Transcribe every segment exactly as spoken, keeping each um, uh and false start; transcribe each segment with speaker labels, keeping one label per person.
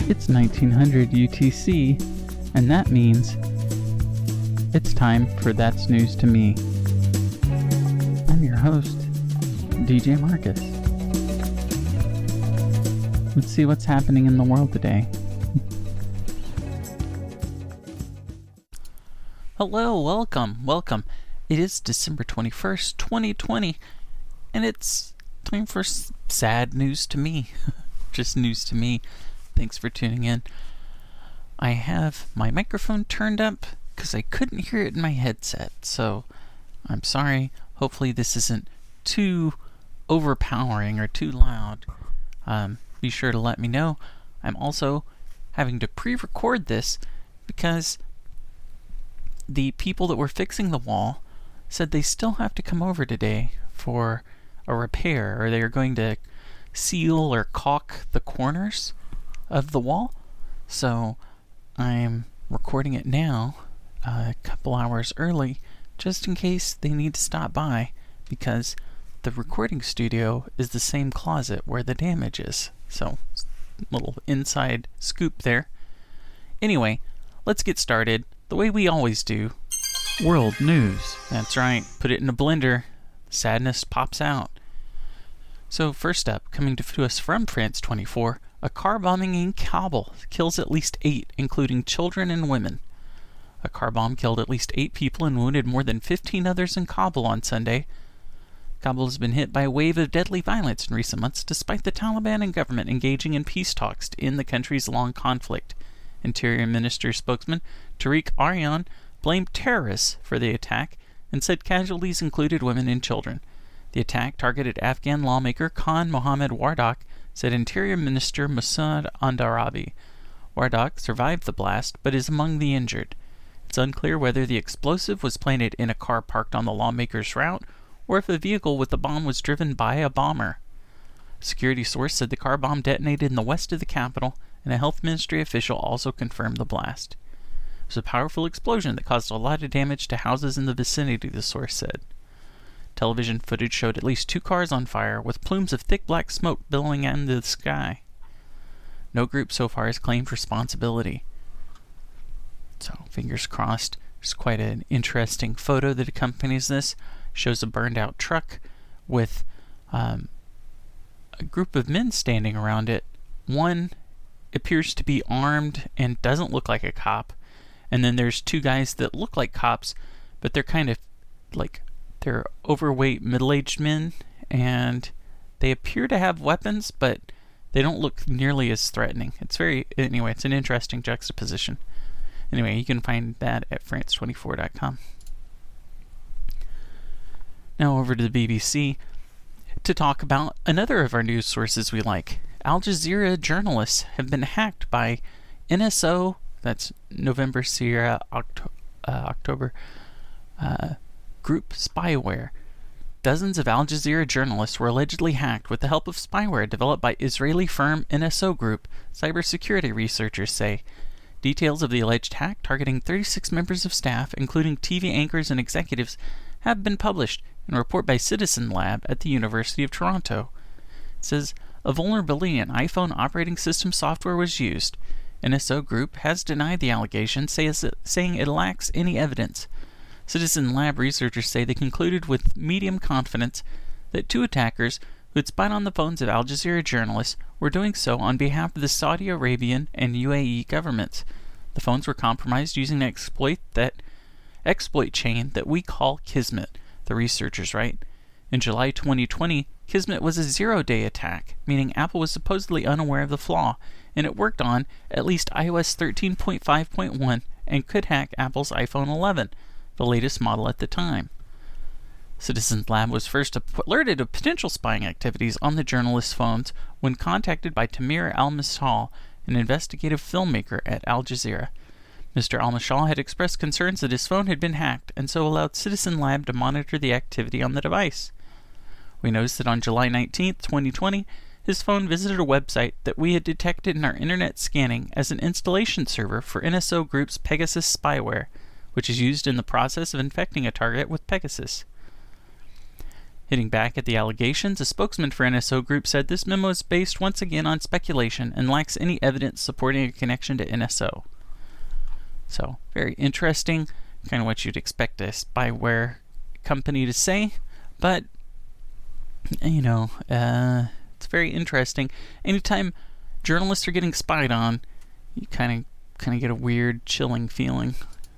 Speaker 1: It's nineteen hundred U T C, and that means it's time for That's News to Me. I'm your host, D J Marcus. Let's see what's happening in the world today. Hello, welcome, welcome. It is December twenty-first, twenty twenty, and it's time for s- sad news to me. Just news to me. Thanks for tuning in. I have my microphone turned up because I couldn't hear it in my headset, so I'm sorry. Hopefully this isn't too overpowering or too loud. Um, be sure to let me know. I'm also having to pre-record this because the people that were fixing the wall said they still have to come over today for a repair, or they are going to seal or caulk the corners of the wall. So I'm recording it now a couple hours early just in case they need to stop by, because the recording studio is the same closet where the damage is. So little inside scoop there. Anyway, let's get started the way we always do. World news. That's right. Put it in a blender. Sadness pops out. So first up, coming to us from France twenty-four, a car bombing in Kabul kills at least eight, including children and women. A car bomb killed at least eight people and wounded more than fifteen others in Kabul on Sunday. Kabul has been hit by a wave of deadly violence in recent months, despite the Taliban and government engaging in peace talks to end the country's long conflict. Interior Minister spokesman Tariq Aryan blamed terrorists for the attack and said casualties included women and children. The attack targeted Afghan lawmaker Khan Mohammed Wardak, said Interior Minister Masoud Andarabi. Wardak survived the blast, but is among the injured. It's unclear whether the explosive was planted in a car parked on the lawmaker's route, or if a vehicle with the bomb was driven by a bomber. A security source said the car bomb detonated in the west of the capital, and a health ministry official also confirmed the blast. It was a powerful explosion that caused a lot of damage to houses in the vicinity, the source said. Television footage showed at least two cars on fire, with plumes of thick black smoke billowing into the sky. No group so far has claimed responsibility. So, fingers crossed. There's quite an interesting photo that accompanies this. Shows a burned-out truck with um, a group of men standing around it. One appears to be armed and doesn't look like a cop. And then there's two guys that look like cops, but they're kind of like... They're overweight, middle-aged men, and they appear to have weapons, but they don't look nearly as threatening. It's very, anyway, it's an interesting juxtaposition. Anyway, you can find that at France twenty-four dot com. Now over to the B B C to talk about another of our news sources we like. Al Jazeera journalists have been hacked by N S O, that's November Sierra Octo- uh, October, uh, group spyware. Dozens of Al Jazeera journalists were allegedly hacked with the help of spyware developed by Israeli firm N S O Group, cybersecurity researchers say. Details of the alleged hack targeting thirty-six members of staff, including T V anchors and executives, have been published in a report by Citizen Lab at the University of Toronto. It says a vulnerability in iPhone operating system software was used. N S O Group has denied the allegation, says it, saying it lacks any evidence. Citizen Lab researchers say they concluded with medium confidence that two attackers who had spied on the phones of Al Jazeera journalists were doing so on behalf of the Saudi Arabian and U A E governments. The phones were compromised using an exploit that exploit chain that we call Kismet, the researchers write. In July twenty twenty, Kismet was a zero-day attack, meaning Apple was supposedly unaware of the flaw, and it worked on at least i O S thirteen point five point one and could hack Apple's iPhone eleven. The latest model at the time. Citizens Lab was first alerted of potential spying activities on the journalist's phones when contacted by Tamir Al-Mashal, an investigative filmmaker at Al Jazeera. Mister Al-Mashal had expressed concerns that his phone had been hacked and so allowed Citizen Lab to monitor the activity on the device. We noticed that on July nineteenth, twenty twenty, his phone visited a website that we had detected in our internet scanning as an installation server for N S O Group's Pegasus spyware, which is used in the process of infecting a target with Pegasus. Hitting back at the allegations, a spokesman for N S O Group said this memo is based once again on speculation and lacks any evidence supporting a connection to N S O. So, very interesting, kind of what you'd expect a spyware company to say, but, you know, uh, it's very interesting. Anytime journalists are getting spied on, you kind of kind of get a weird, chilling feeling.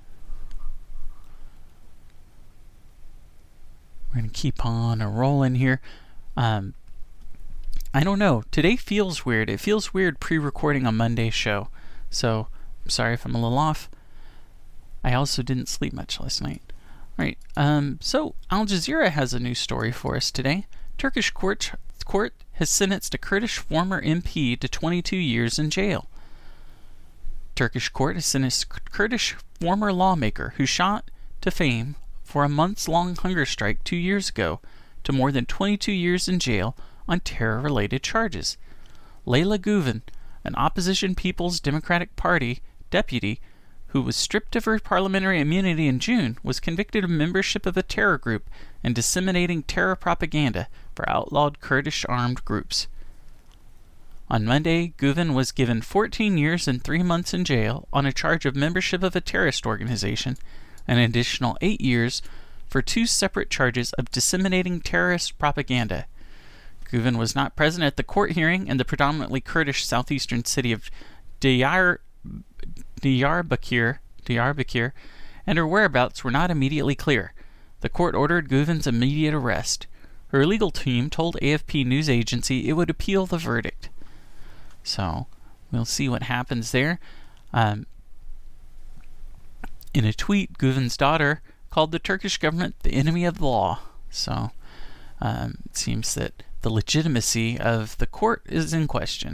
Speaker 1: We're going to keep on rolling here. Um, I don't know. Today feels weird. It feels weird pre-recording a Monday show. So, I'm sorry if I'm a little off. I also didn't sleep much last night. Alright, um, so Al Jazeera has a new story for us today. Turkish court, court has sentenced a Kurdish former M P to twenty-two years in jail. Turkish court has sentenced a Kurdish former lawmaker who shot to fame for a months-long hunger strike two years ago to more than twenty-two years in jail on terror-related charges. Leyla Guven, an opposition People's Democratic Party deputy who was stripped of her parliamentary immunity in June, was convicted of membership of a terror group and disseminating terror propaganda for outlawed Kurdish armed groups. On Monday, Guven was given fourteen years and three months in jail on a charge of membership of a terrorist organization, and an additional eight years for two separate charges of disseminating terrorist propaganda. Guven was not present at the court hearing in the predominantly Kurdish southeastern city of Diyar, Diyarbakir, Diyarbakir, and her whereabouts were not immediately clear. The court ordered Guven's immediate arrest. Her legal team told A F P news agency it would appeal the verdict. So, we'll see what happens there. Um, in a tweet, Guven's daughter called the Turkish government the enemy of the law. So, um, it seems that the legitimacy of the court is in question.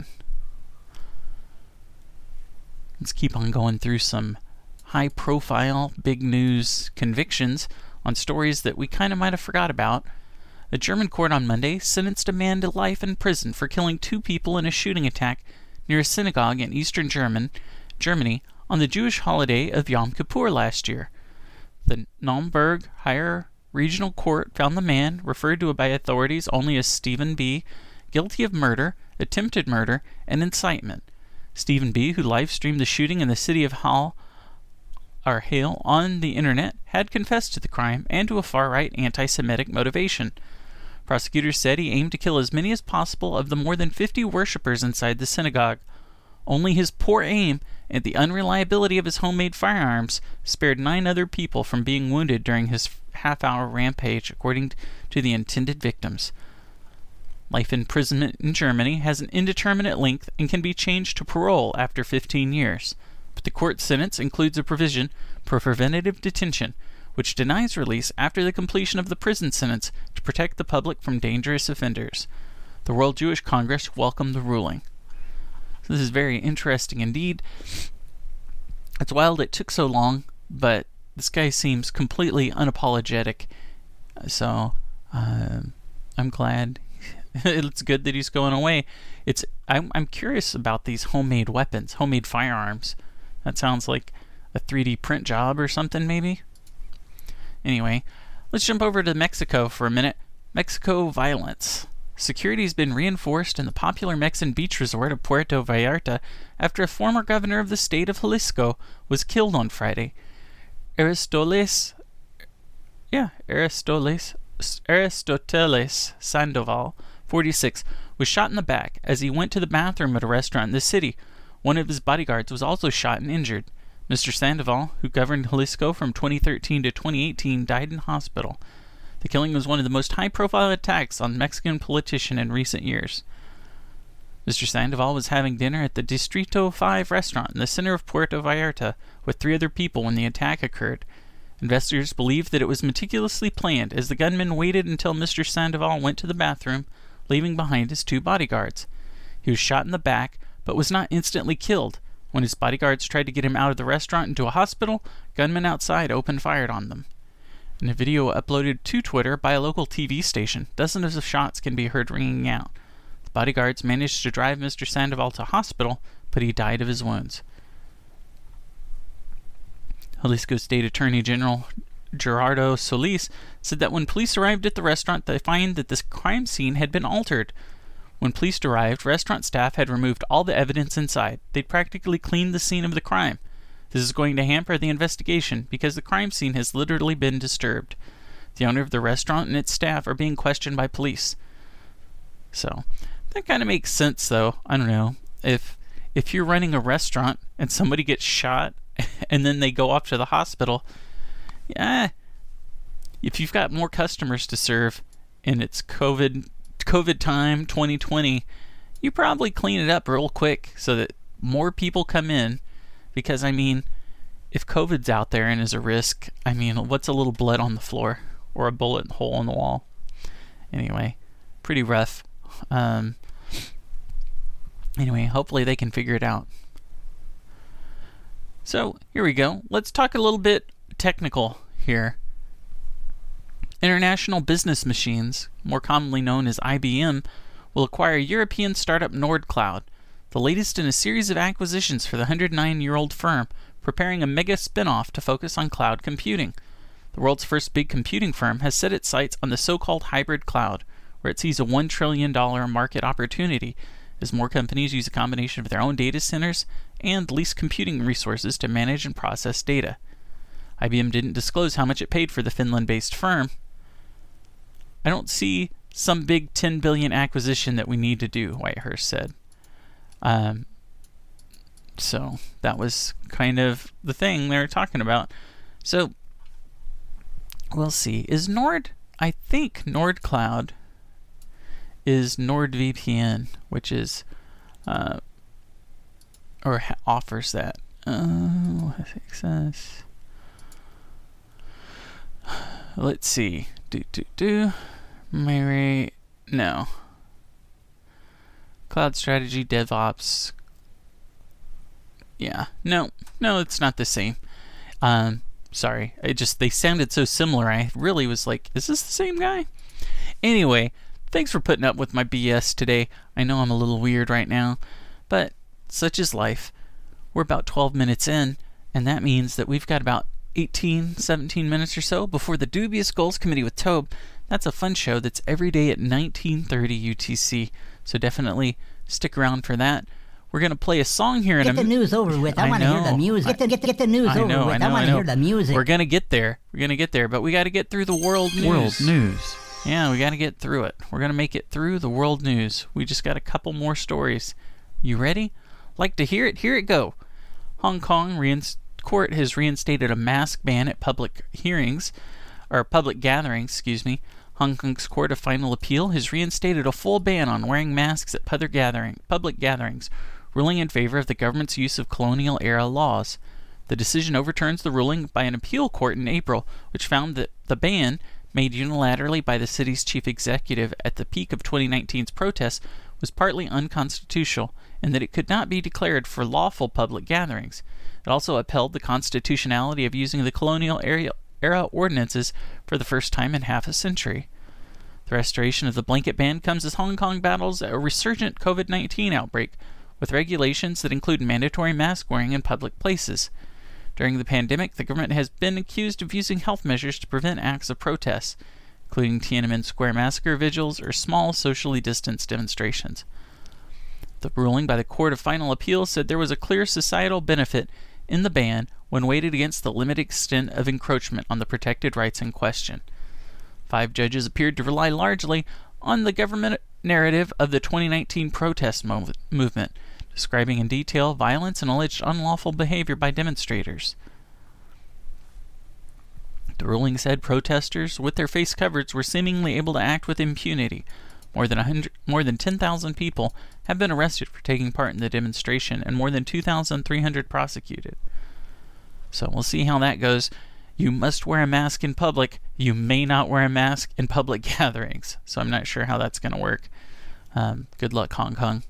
Speaker 1: Let's keep on going through some high-profile, big news convictions on stories that we kind of might have forgot about. A German court on Monday sentenced a man to life in prison for killing two people in a shooting attack near a synagogue in eastern German, Germany on the Jewish holiday of Yom Kippur last year. The Naumburg Higher Regional Court found the man, referred to by authorities only as Stephen B., guilty of murder, attempted murder, and incitement. Stephen B., who live-streamed the shooting in the city of Hal, or Hale on the internet, had confessed to the crime and to a far-right anti-Semitic motivation. Prosecutors said he aimed to kill as many as possible of the more than fifty worshippers inside the synagogue. Only his poor aim and the unreliability of his homemade firearms spared nine other people from being wounded during his half-hour rampage, according to the intended victims. Life imprisonment in Germany has an indeterminate length and can be changed to parole after fifteen years. But the court sentence includes a provision for preventative detention, which denies release after the completion of the prison sentence to protect the public from dangerous offenders. The World Jewish Congress welcomed the ruling. So this is very interesting indeed. It's wild it took so long, but this guy seems completely unapologetic. So, um, I'm glad. It's good that he's going away. It's I'm I'm curious about these homemade weapons, homemade firearms. That sounds like a three D print job or something, maybe. Anyway, let's jump over to Mexico for a minute. Mexico violence. Security has been reinforced in the popular Mexican beach resort of Puerto Vallarta after a former governor of the state of Jalisco was killed on Friday. Aristoteles, yeah, Aristoteles, Aristoteles Sandoval, forty-six, was shot in the back as he went to the bathroom at a restaurant in the city. One of his bodyguards was also shot and injured. Mister Sandoval, who governed Jalisco from twenty thirteen to twenty eighteen, died in hospital. The killing was one of the most high-profile attacks on a Mexican politician in recent years. Mister Sandoval was having dinner at the Distrito five restaurant in the center of Puerto Vallarta with three other people when the attack occurred. Investigators believe that it was meticulously planned as the gunman waited until Mister Sandoval went to the bathroom, leaving behind his two bodyguards. He was shot in the back, but was not instantly killed. When his bodyguards tried to get him out of the restaurant into a hospital, gunmen outside opened fire on them. In a video uploaded to Twitter by a local T V station, dozens of shots can be heard ringing out. The bodyguards managed to drive Mister Sandoval to hospital, but he died of his wounds. Jalisco State Attorney General Gerardo Solis, said that when police arrived at the restaurant, they find that this crime scene had been altered. When police arrived, restaurant staff had removed all the evidence inside. They'd practically cleaned the scene of the crime. This is going to hamper the investigation because the crime scene has literally been disturbed. The owner of the restaurant and its staff are being questioned by police. So, that kind of makes sense, though. I don't know. If if you're running a restaurant and somebody gets shot and then they go off to the hospital, yeah, if you've got more customers to serve and it's COVID COVID time twenty twenty, you probably clean it up real quick so that more people come in. Because, I mean, if COVID's out there and is a risk, I mean, what's a little blood on the floor or a bullet hole in the wall? Anyway, pretty rough. Um, anyway, hopefully they can figure it out. So, here we go. Let's talk a little bit technical here. International Business Machines, more commonly known as I B M, will acquire European startup NordCloud, the latest in a series of acquisitions for the one hundred nine-year-old firm, preparing a mega spin-off to focus on cloud computing. The world's first big computing firm has set its sights on the so-called hybrid cloud, where it sees a one trillion dollars market opportunity as more companies use a combination of their own data centers and leased computing resources to manage and process data. I B M didn't disclose how much it paid for the Finland-based firm. I don't see some big ten billion dollars acquisition that we need to do, Whitehurst said. Um, so that was kind of the thing they were talking about. So we'll see. Is Nord, I think NordCloud is NordVPN, which is, uh, or ha- offers that. Oh, access. Let's see. Do, do, do. Mary, no. Cloud strategy, DevOps. Yeah, no, no, it's not the same. Um, sorry, it just, they sounded so similar. I really was like, is this the same guy? Anyway, thanks for putting up with my B S today. I know I'm a little weird right now, but such is life. We're about twelve minutes in, and that means that we've got about eighteen, seventeen minutes or so before the Dubious Goals Committee with Tobe. That's a fun show that's every day at nineteen thirty U T C. So definitely stick around for that. We're going to play a song here in
Speaker 2: get
Speaker 1: a
Speaker 2: the news over with. I, I want to hear the music. Get the, get, get the news
Speaker 1: I
Speaker 2: over
Speaker 1: know,
Speaker 2: with.
Speaker 1: I, know,
Speaker 2: I want
Speaker 1: I
Speaker 2: to
Speaker 1: know.
Speaker 2: hear the music.
Speaker 1: We're going to get there. We're going to get there, but we got to get through the world news.
Speaker 3: World news.
Speaker 1: Yeah, we got to get through it. We're going to make it through the world news. We just got a couple more stories. You ready? Like to hear it? Here it go. Hong Kong reinst- court has reinstated a mask ban at public hearings, or public gatherings, excuse me. Hong Kong's Court of Final Appeal has reinstated a full ban on wearing masks at public gathering, public gatherings, ruling in favor of the government's use of colonial-era laws. The decision overturns the ruling by an appeal court in April, which found that the ban, made unilaterally by the city's chief executive at the peak of twenty nineteen's protests, was partly unconstitutional, and that it could not be declared for lawful public gatherings. It also upheld the constitutionality of using the colonial era era ordinances for the first time in half a century. The restoration of the blanket ban comes as Hong Kong battles a resurgent COVID nineteen outbreak, with regulations that include mandatory mask wearing in public places. During the pandemic, the government has been accused of using health measures to prevent acts of protest, including Tiananmen Square massacre vigils or small socially distanced demonstrations. The ruling by the Court of Final Appeal said there was a clear societal benefit in the ban when weighted against the limited extent of encroachment on the protected rights in question. Five judges appeared to rely largely on the government narrative of the twenty nineteen protest mov- movement, describing in detail violence and alleged unlawful behavior by demonstrators. The ruling said protesters with their face covered were seemingly able to act with impunity. More than one hundred, more than ten thousand people have been arrested for taking part in the demonstration, and more than two thousand three hundred prosecuted. So we'll see how that goes. You must wear a mask in public. You may not wear a mask in public gatherings. So I'm not sure how that's going to work. Um, good luck, Hong Kong.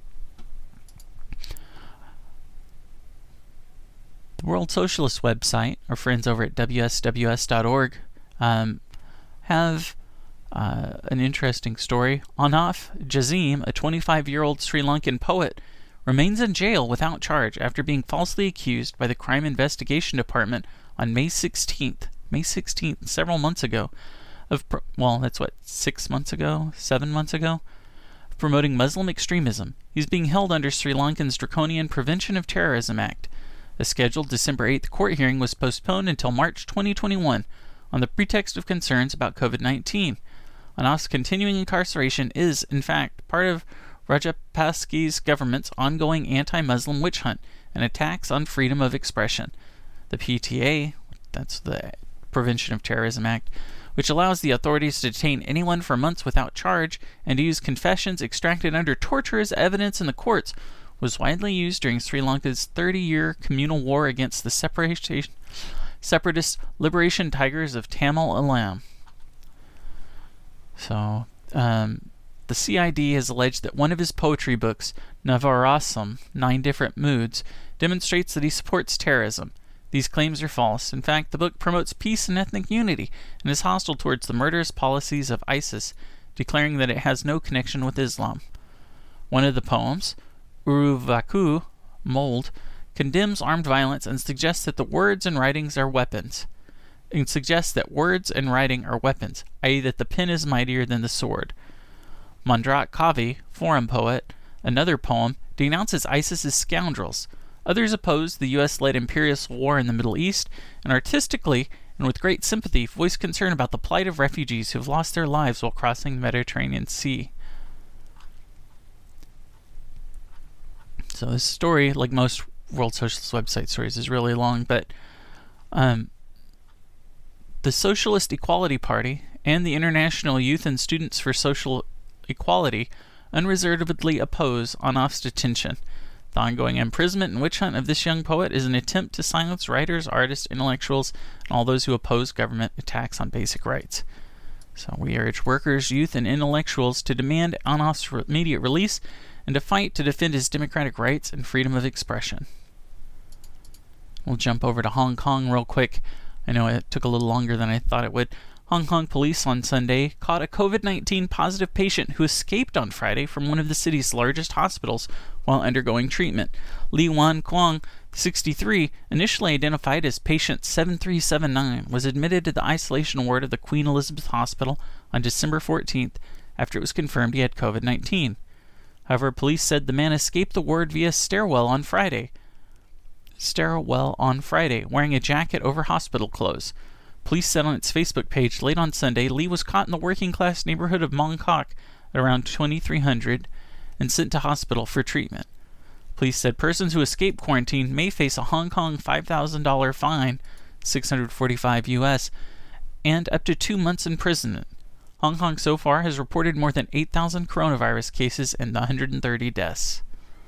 Speaker 1: The World Socialist website, our friends over at W S W S dot org, um, have uh, an interesting story. Anaf Jazim, a twenty-five-year-old Sri Lankan poet, remains in jail without charge after being falsely accused by the Crime Investigation Department on May sixteenth May sixteenth, several months ago, of pro- well, that's what, six months ago, seven months ago, of promoting Muslim extremism. He's being held under Sri Lankan's draconian Prevention of Terrorism Act. A scheduled December eighth court hearing was postponed until March twenty twenty-one on the pretext of concerns about covid nineteen. Anof's continuing incarceration is, in fact, part of Rajapaksa's government's ongoing anti-Muslim witch hunt and attacks on freedom of expression. The P T A, that's the Prevention of Terrorism Act, which allows the authorities to detain anyone for months without charge and to use confessions extracted under torture as evidence in the courts, was widely used during Sri Lanka's thirty-year communal war against the separation, separatist liberation tigers of Tamil Eelam. So, um, the C I D has alleged that one of his poetry books, Navarasam, Nine Different Moods, demonstrates that he supports terrorism. These claims are false. In fact, the book promotes peace and ethnic unity and is hostile towards the murderous policies of ISIS, declaring that it has no connection with Islam. One of the poems, Uruvaku, Mold, condemns armed violence and suggests that the words and writings are weapons. And suggests that words and writing are weapons, that is that the pen is mightier than the sword. Mandrat Kavi, forum poet, another poem, denounces ISIS as scoundrels. Others oppose the U S-led imperialist war in the Middle East, and artistically, and with great sympathy, voice concern about the plight of refugees who have lost their lives while crossing the Mediterranean Sea. So this story, like most World Socialist website stories, is really long, but um, the Socialist Equality Party and the International Youth and Students for Social Equality unreservedly oppose Anof's detention. The ongoing imprisonment and witch hunt of this young poet is an attempt to silence writers, artists, intellectuals, and all those who oppose government attacks on basic rights. So we urge workers, youth, and intellectuals to demand Anof's immediate release and to fight to defend his democratic rights and freedom of expression. We'll jump over to Hong Kong real quick. I know it took a little longer than I thought it would. Hong Kong police on Sunday caught a covid nineteen positive patient who escaped on Friday from one of the city's largest hospitals while undergoing treatment. Li Wan Kwong, sixty-three, initially identified as patient seven three seven nine, was admitted to the isolation ward of the Queen Elizabeth Hospital on December fourteenth after it was confirmed he had covid nineteen. However, police said the man escaped the ward via stairwell on Friday. Stairwell on Friday, wearing a jacket over hospital clothes. Police said on its Facebook page late on Sunday, Lee was caught in the working-class neighborhood of Mong Kok at around twenty-three hundred and sent to hospital for treatment. Police said persons who escape quarantine may face a Hong Kong five thousand dollars fine, six hundred forty-five U S, and up to two months imprisonment. Hong Kong so far has reported more than eight thousand coronavirus cases and one hundred thirty deaths.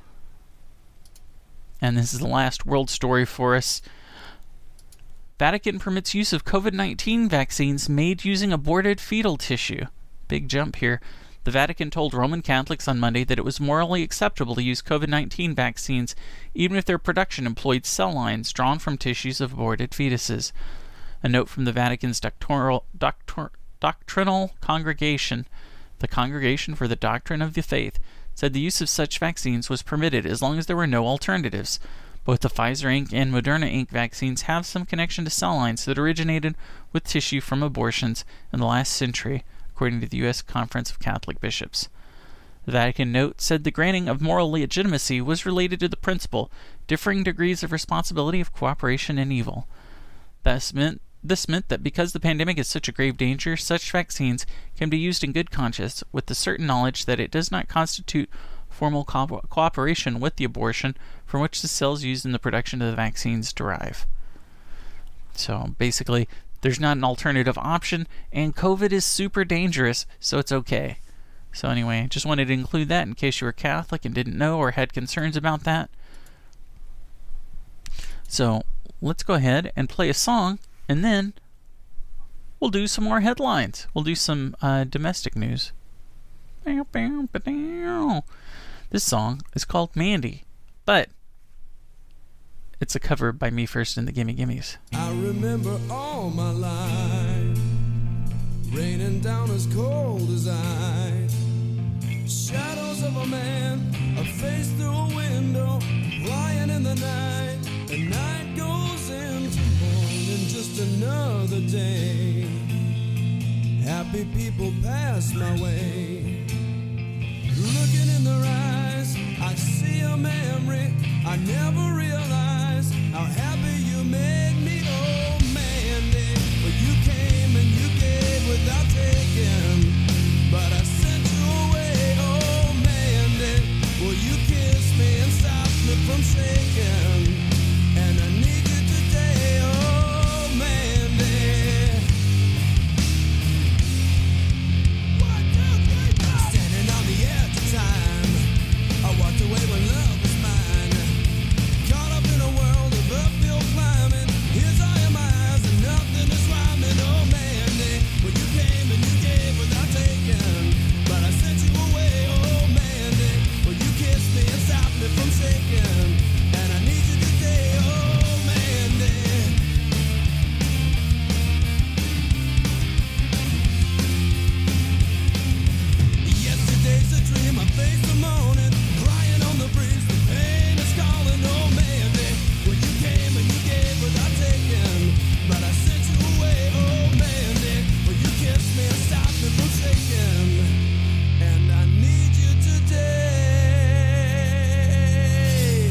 Speaker 1: And this is the last world story for us. Vatican permits use of covid nineteen vaccines made using aborted fetal tissue. Big jump here. The Vatican told Roman Catholics on Monday that it was morally acceptable to use covid nineteen vaccines even if their production employed cell lines drawn from tissues of aborted fetuses. A note from the Vatican's doctoral, doctor, doctrinal congregation, the Congregation for the Doctrine of the Faith, said the use of such vaccines was permitted as long as there were no alternatives. Both the Pfizer Incorporated and Moderna Incorporated vaccines have some connection to cell lines that originated with tissue from abortions in the last century, according to the U S Conference of Catholic Bishops. The Vatican note said the granting of moral legitimacy was related to the principle, differing degrees of responsibility of cooperation and evil. Thus meant, this meant that because the pandemic is such a grave danger, such vaccines can be used in good conscience with the certain knowledge that it does not constitute formal co- cooperation with the abortion from which the cells used in the production of the vaccines derive. So basically, there's not an alternative option, and COVID is super dangerous, so it's okay. So anyway, just wanted to include that in case you were Catholic and didn't know or had concerns about that. So let's go ahead and play a song, and then we'll do some more headlines. We'll do some uh, domestic news. This song is called Mandy, but it's a cover by Me First and the Gimme Gimmes.
Speaker 3: I remember all my life, raining down as cold as ice. Shadows of a man, a face through a window, lying in the night. The night goes into morning. in just another day. Happy people pass my way. Looking in their eyes, I see a memory. I never realized how happy you made me. Oh, Mandy, well, you came and you gave without taking, but I sent you away. Oh, Mandy, well, you kissed me and stopped me from shaking, and I need you today. Oh, Mandy. One, two, three, four. Standing on the edge of time, I walked away when love was mine. Caught up in a world of uphill climbing. Here's all your eyes and nothing is rhyming. Oh, Mandy, well, you came and you gave without taking, but I sent you away. Oh, Mandy, well, you kissed me and stopped me from shaking, and I need you today. Oh, Mandy. Yesterday's a dream, I face the morning, crying on the breeze, the pain is calling. Oh, Mandy, well, you came and you gave without taking, but I sent you away. Oh, Mandy, well, you kissed me and stopped me from shaking, and I need you today.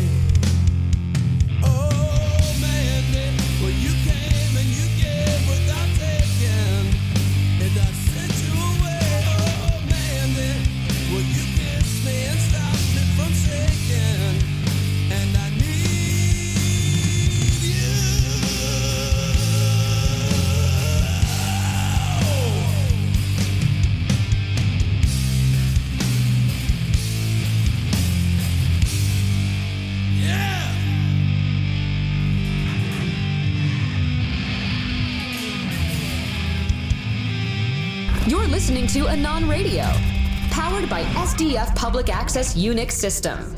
Speaker 3: Oh, Mandy, well, you came and you gave without taking, and I sent you away. Oh, Mandy, well, you kissed me and stopped me from shaking, and I need you. Yeah.
Speaker 4: You're listening to Anon Radio, powered by S D F Public Access Unix System.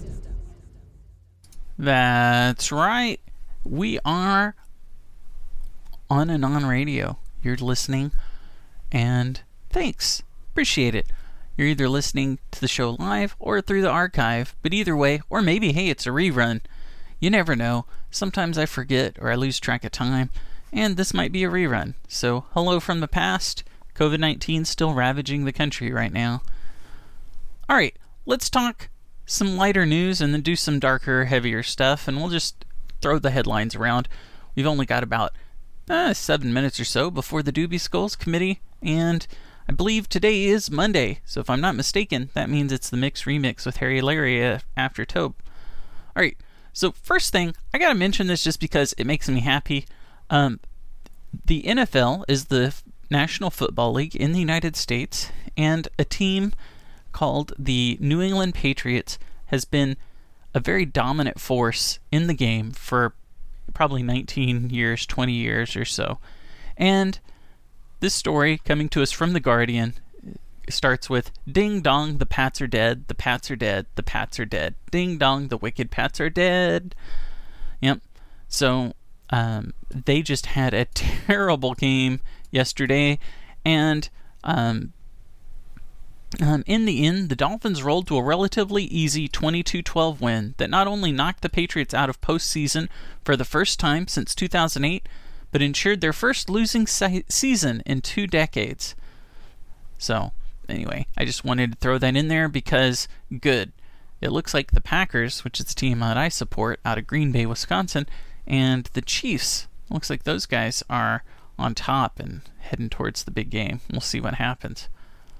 Speaker 1: That's right. We are on Anon Radio. You're listening, and thanks. Appreciate it. You're either listening to the show live or through the archive, but either way, or maybe, hey, it's a rerun. You never know. Sometimes I forget or I lose track of time, and this might be a rerun. So, hello from the past. covid nineteen still ravaging the country right now. Alright, let's talk some lighter news and then do some darker, heavier stuff, and we'll just throw the headlines around. We've only got about uh, seven minutes or so before the Doobie Skulls Committee, and I believe today is Monday, so if I'm not mistaken, that means it's the Mix Remix with Harry Larry uh, after Tobe. Alright, so first thing, I gotta mention this just because it makes me happy. Um, the N F L is the National Football League in the United States, and a team called the New England Patriots has been a very dominant force in the game for probably nineteen years, twenty years or so. And this story, coming to us from The Guardian, starts with, "Ding dong, the Pats are dead, the Pats are dead, the Pats are dead. Ding dong, the wicked Pats are dead." Yep. So, um, they just had a terrible game yesterday, and um, um, in the end, the Dolphins rolled to a relatively easy twenty-two twelve win that not only knocked the Patriots out of postseason for the first time since two thousand eight, but ensured their first losing se- season in two decades. So, anyway, I just wanted to throw that in there because, good. It looks like the Packers, which is the team that I support out of Green Bay, Wisconsin, and the Chiefs, looks like those guys are on top and heading towards the big game. We'll see what happens.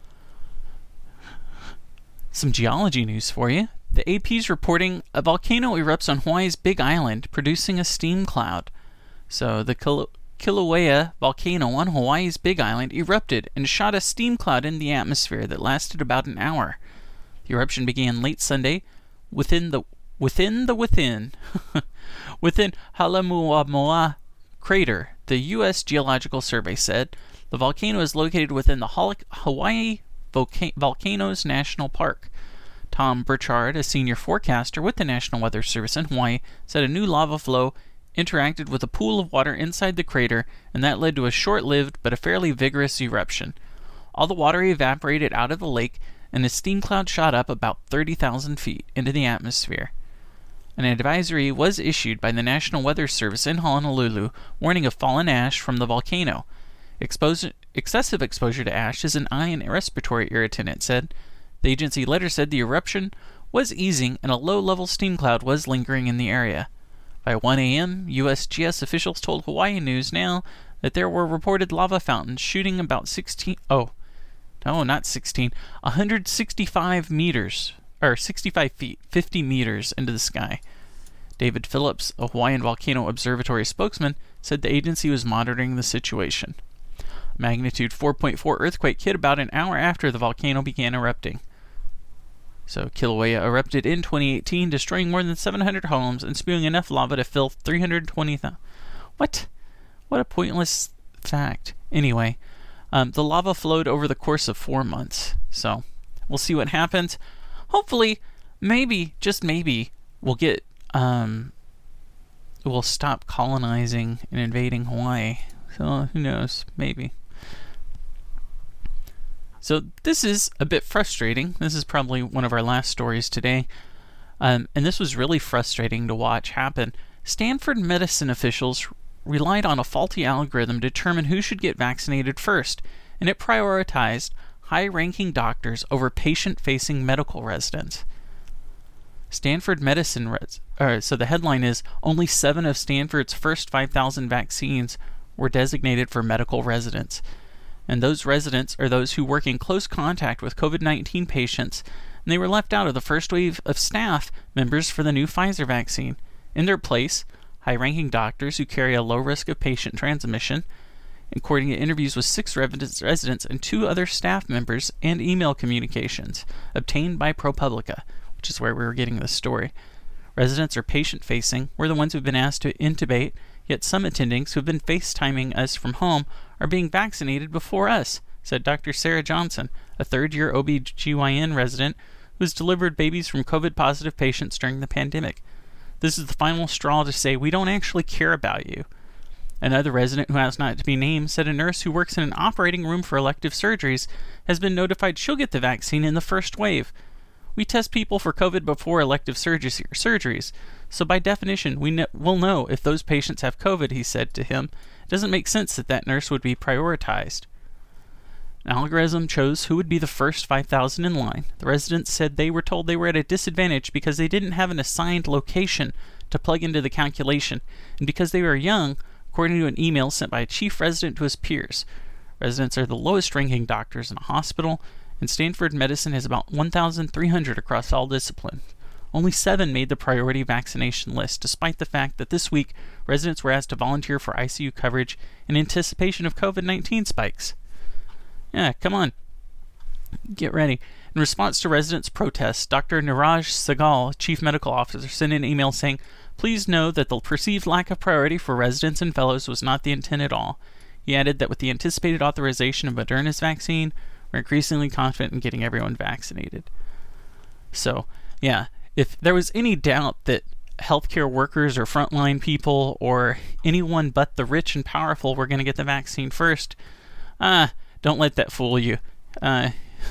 Speaker 1: Some geology news for you. The A P's reporting a volcano erupts on Hawaii's Big Island, producing a steam cloud. So the Kil- Kilauea volcano on Hawaii's Big Island erupted and shot a steam cloud in the atmosphere that lasted about an hour. The eruption began late Sunday within the within the within within Haleumuamoa crater, the U S Geological Survey said. The volcano is located within the Hawaii Volca- Volcanoes National Park. Tom Burchard, a senior forecaster with the National Weather Service in Hawaii, said a new lava flow interacted with a pool of water inside the crater, and that led to a short-lived but a fairly vigorous eruption. All the water evaporated out of the lake, and a steam cloud shot up about thirty thousand feet into the atmosphere. An advisory was issued by the National Weather Service in Honolulu warning of fallen ash from the volcano. Expos- excessive exposure to ash is an eye and respiratory irritant, it said. The agency letter said the eruption was easing and a low-level steam cloud was lingering in the area. By one a.m., U S G S officials told Hawaii News Now that there were reported lava fountains shooting about sixteen, oh, no, not sixteen, one hundred sixty-five meters, or sixty-five feet, fifty meters into the sky. David Phillips, a Hawaiian Volcano Observatory spokesman, said the agency was monitoring the situation. A magnitude four point four earthquake hit about an hour after the volcano began erupting. So Kilauea erupted in twenty eighteen, destroying more than seven hundred homes and spewing enough lava to fill three hundred twenty thousand. What? What a pointless fact. Anyway, um, the lava flowed over the course of four months. So we'll see what happens. Hopefully, maybe, just maybe, we'll get, um, we'll stop colonizing and invading Hawaii. So who knows? Maybe. So this is a bit frustrating. This is probably one of our last stories today. Um, and this was really frustrating to watch happen. Stanford medicine officials relied on a faulty algorithm to determine who should get vaccinated first, and it prioritized high-ranking doctors over patient-facing medical residents. Stanford medicine, res- or, so the headline is, only seven of Stanford's first five thousand vaccines were designated for medical residents. And those residents are those who work in close contact with covid nineteen patients, and they were left out of the first wave of staff members for the new Pfizer vaccine. In their place, high-ranking doctors who carry a low risk of patient transmission, according to interviews with six residents and two other staff members and email communications obtained by ProPublica, which is where we were getting this story. Residents are patient-facing. We're the ones who've been asked to intubate, yet some attendings who've been FaceTiming us from home are being vaccinated before us, said Doctor Sarah Johnson, a third-year O B G Y N resident who has delivered babies from COVID-positive patients during the pandemic. This is the final straw to say we don't actually care about you. Another resident who has not to be named said a nurse who works in an operating room for elective surgeries has been notified she'll get the vaccine in the first wave. We test people for COVID before elective surgeries, surgeries, so by definition we kn- will know if those patients have COVID, he said to him. It doesn't make sense that that nurse would be prioritized. An algorithm chose who would be the first five thousand in line. The residents said they were told they were at a disadvantage because they didn't have an assigned location to plug into the calculation, and because they were young, according to an email sent by a chief resident to his peers. Residents are the lowest-ranking doctors in a hospital, and Stanford Medicine has about one thousand three hundred across all disciplines. Only seven made the priority vaccination list, despite the fact that this week residents were asked to volunteer for I C U coverage in anticipation of covid nineteen spikes. Yeah, come on. Get ready. In response to residents' protests, Doctor Niraj Sehgal, Chief Medical Officer, sent an email saying, "Please know that the perceived lack of priority for residents and fellows was not the intent at all." He added that with the anticipated authorization of Moderna's vaccine, we're increasingly confident in getting everyone vaccinated. So, yeah, if there was any doubt that healthcare workers or frontline people or anyone but the rich and powerful were going to get the vaccine first, ah, don't let that fool you. Uh,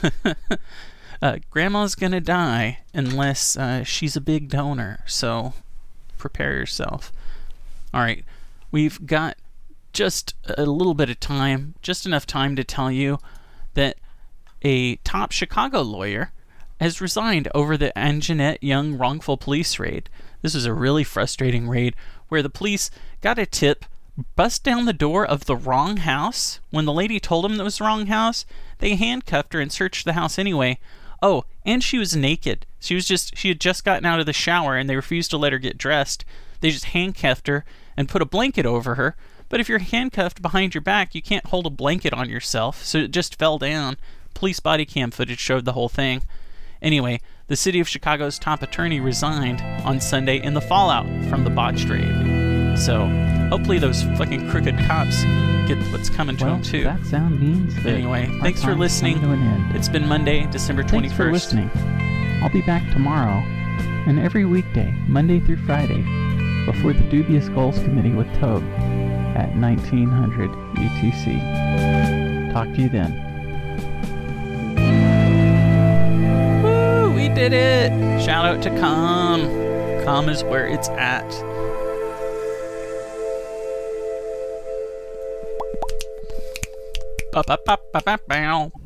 Speaker 1: uh, grandma's going to die unless uh, she's a big donor, so prepare yourself. All right, we've got just a little bit of time, just enough time to tell you that a top Chicago lawyer has resigned over the Anjanette Young wrongful police raid. This was a really frustrating raid where the police got a tip, bust down the door of the wrong house. When the lady told them it was the wrong house, they handcuffed her and searched the house anyway. Oh, and she was naked. She was just she had just gotten out of the shower and they refused to let her get dressed. They just handcuffed her and put a blanket over her. But if you're handcuffed behind your back, you can't hold a blanket on yourself, so it just fell down. Police body cam footage showed the whole thing. Anyway, the city of Chicago's top attorney resigned on Sunday in the fallout from the botched raid. So, hopefully those fucking crooked cops get what's coming to
Speaker 5: well,
Speaker 1: them too.
Speaker 5: That sound means that
Speaker 1: anyway, thanks for listening.
Speaker 5: To an end.
Speaker 1: It's been Monday, December twenty-first.
Speaker 5: Thanks for listening. I'll be back tomorrow and every weekday, Monday through Friday, before the Dubious Goals Committee with Toad at nineteen hundred U T C. Talk to you then.
Speaker 1: Woo! We did it! Shout out to Com. com is where it's at. Ba ba ba ba ba bow.